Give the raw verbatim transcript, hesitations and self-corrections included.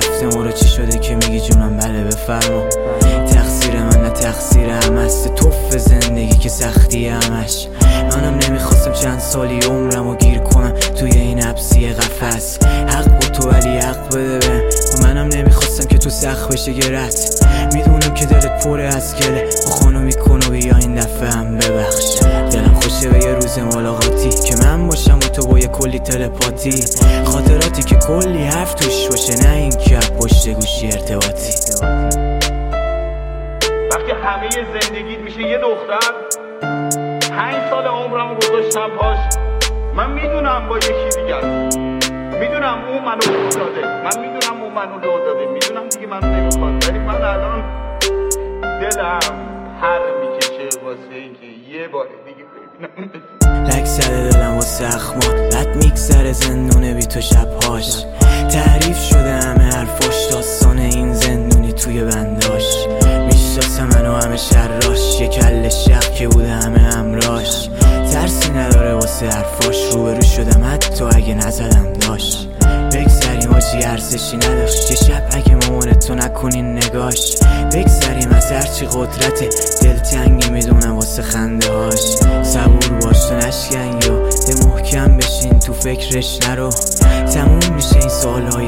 رفته مورو چی شده که میگی جونم بله بفرما. تقصیر من نه تقصیر هم هست، توف زندگی که سختی همش. منم نمیخواستم چند سالی عمرم و گیر کنم توی این حبسی قفس. حق با تو ولی حق بده به منم نمیخواستم که تو سخت بشه گرت. میدونم که دلت پره از گله و خانو میکنو بیا این دفعه هم ببخش. دلم خوشه به یه روز ملاقاتی که من باشم و تو با یه کلی تلپاتی. خاطراتی که کلی حرف توش باشه نه این که پشت گوشی ارتباطی. وقتی همه زندگیت میشه یه دختر، پنج سال عمرمو گذاشتم پاش. من میدونم با یکی دیگه است، میدونم اون منو لو داده، من میدونم اون منو لو داده، میدونم دیگه منو نمیخواد، ولی من الان دلم پر میکشه واسه اینکه یه بار دیگه ببینم. لک زده دلم واسه اخمات، بد میگذره زندونه بی تو شبهاش. تعریف شده همه حرفاش، داستان این زندونی توی بنداش. میشناسه منو همه شراش، یه کل شق که بوده همه همراش. ترسی نداره واسه حرفاش، روبرو شدم حتی اگه نزدم داشت. بگذریم آجی ارزشی نداشت، یه شب اگه مامانتو نکنین نگاش. بگذریم از هرچی قدرته، دلتنگی میدونم واسه خنده هاش. صبور باش تو نشکنگ و ده محکم بشین تو فکرش نرو. تموم میشه این سالهای